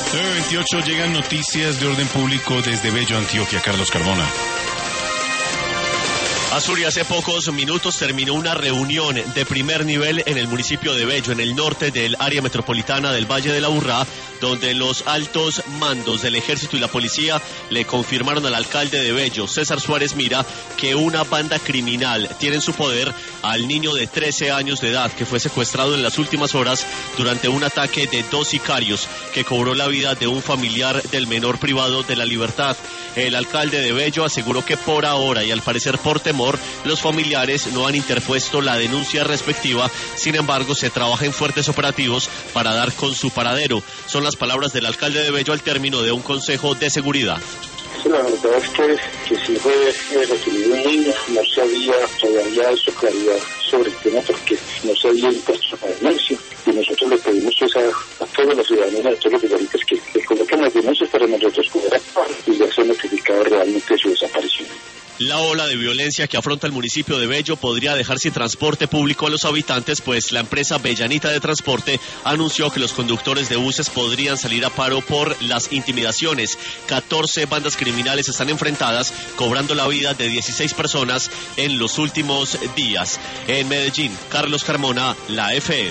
9:28 llegan noticias de orden público desde Bello, Antioquia. Carlos Carmona. Azuri, hace pocos minutos terminó una reunión de primer nivel en el municipio de Bello, en el norte del área metropolitana del Valle de la Aburrá, donde los altos mandos del ejército y la policía le confirmaron al alcalde de Bello, César Suárez Mira, que una banda criminal tiene en su poder al niño de 13 años de edad que fue secuestrado en las últimas horas durante un ataque de 2 sicarios que cobró la vida de un familiar del menor privado de la libertad. El alcalde de Bello aseguró que por ahora y al parecer por temor, los familiares no han interpuesto la denuncia respectiva. Sin embargo, se trabaja en fuertes operativos para dar con su paradero. Son las palabras del alcalde de Bello al término de un consejo de seguridad. La verdad es que sí fue requerido un niño, no se había todavía hecho claridad sobre el tema porque no se había impuesto la denuncia, y nosotros le pedimos pues a todos los ciudadanos, a todos los ciudadanos que coloquen las denuncias para nosotros poder actuar y ya se ha notificado realmente su desaparición. La ola de violencia que afronta el municipio de Bello podría dejar sin transporte público a los habitantes, pues la empresa Bellanita de Transporte anunció que los conductores de buses podrían salir a paro por las intimidaciones. 14 bandas criminales están enfrentadas, cobrando la vida de 16 personas en los últimos días. En Medellín, Carlos Carmona, la FM.